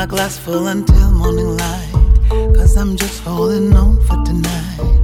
my glass full until morning light, 'cause I'm just holding on for tonight.